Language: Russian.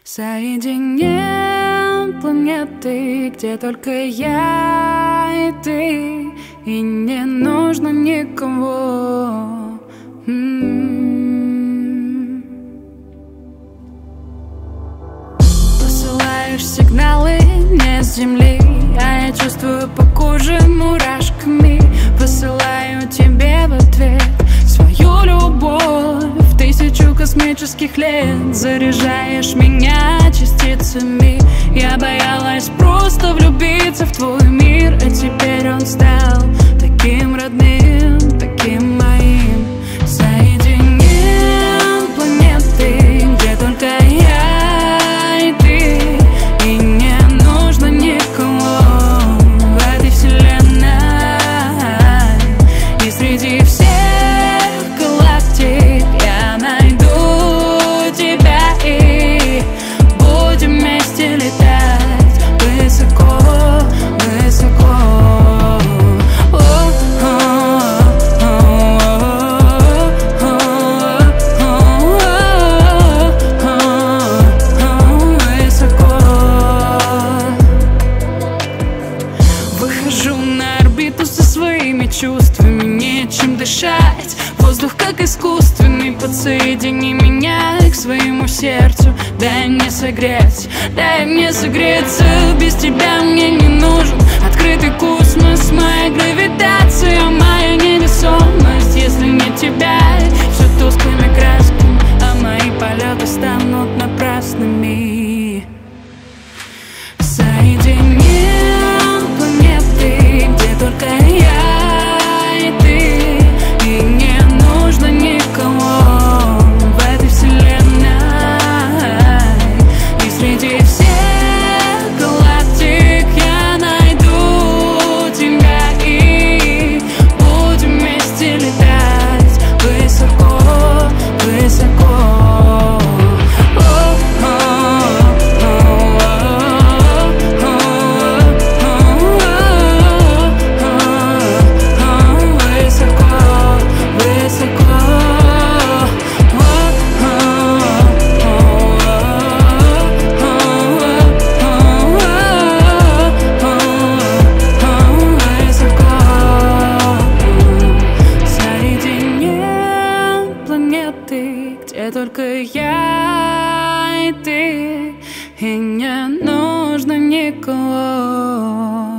Соединим планеты, где только я и ты, и не нужно никого. Посылаешь сигналы не с земли, а я чувствую по коже мурашками. Посылаю тебе в ответ свою любовь, тысячу космических лет. Заряжаешь меня частицами. Я боялась просто влюбиться в твой мир, а теперь он стал таким родным, таким моим. Соединим планеты, где только я и ты, и не нужно никого в этой вселенной. И среди всех галактик я найду тебя, и будем вместе летать высоко, высоко. Выхожу на орбиту со своими чувствами, нечем дышать. Воздух как искусственный, подсоедини меня к своему сердцу. Дай мне согреться, дай мне согреться. Без тебя мне не нужен открытый космос, моя гравитация, моя невесомость. Если нет тебя, все тусклыми красками, а мои полеты станут напрасными. Соединим планеты, где только я и ты, и не нужно никого в этой вселенной. И среди всех галактик я найду тебя, и будем вместе летать высоко, высоко. Где только я и ты, и не нужно никого.